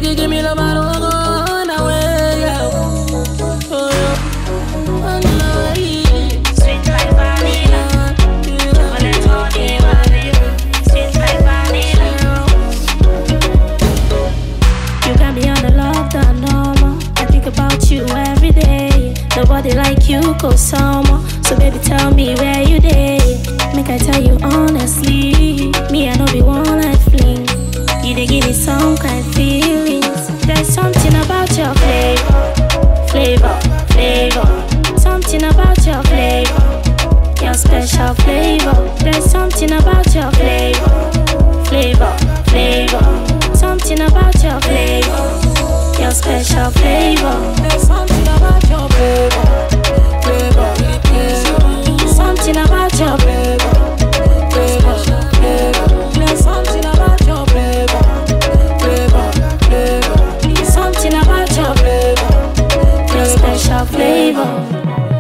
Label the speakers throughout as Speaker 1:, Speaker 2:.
Speaker 1: you give me love, I don't go away, yeah. Oh, yeah.
Speaker 2: Sweet like vanilla, chocolate honey, my baby. Sweet like vanilla. You got me on the lockdown, normal. I think about you every day. Nobody like you, go summer. So baby, tell me where you dey. Make I tell you honestly, me I know be one like fling. You dey give me some kind feelings. There's something about your flavor. Something about your flavor, your special flavor. There's something about your flavor. Something about your flavor, your special flavor.
Speaker 1: There's something about your flavor.
Speaker 2: Something about your
Speaker 1: flavor. There's something about your flavor.
Speaker 2: something about your your special flavor.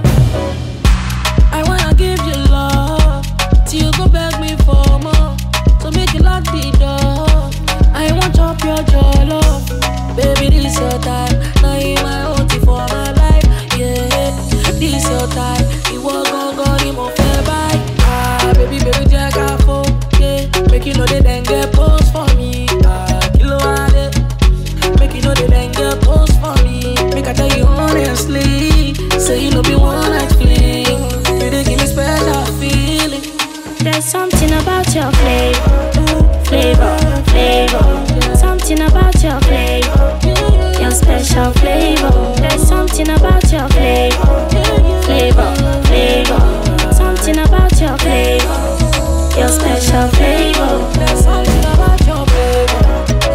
Speaker 1: I wanna give you love till you go beg me for more. So make you lock the door. I want chop your jollof. Baby, this your time. Now you my OT for my life. Yeah, this your time. You walk on God, you more fair by. Baby, check out for. Yeah, make you know they then get post for me. Kilo ade. Make you know they then get post for me. Make I tell you honestly. Say you know be one night fling. You dey give me special feeling.
Speaker 2: There's something about your flavor. Something about your flavor, your special flavor. There's something about your flavor. Something about your flavor, your special flavor.
Speaker 1: There's something about your flavor.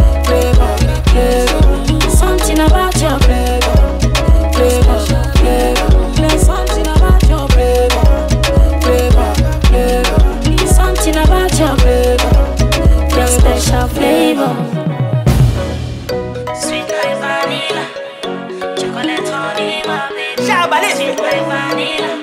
Speaker 2: Something about your
Speaker 1: There's something about your flavor.
Speaker 2: something about your special flavor. Sweet like vanilla, chocolate honey, my baby. Sweet like vanilla.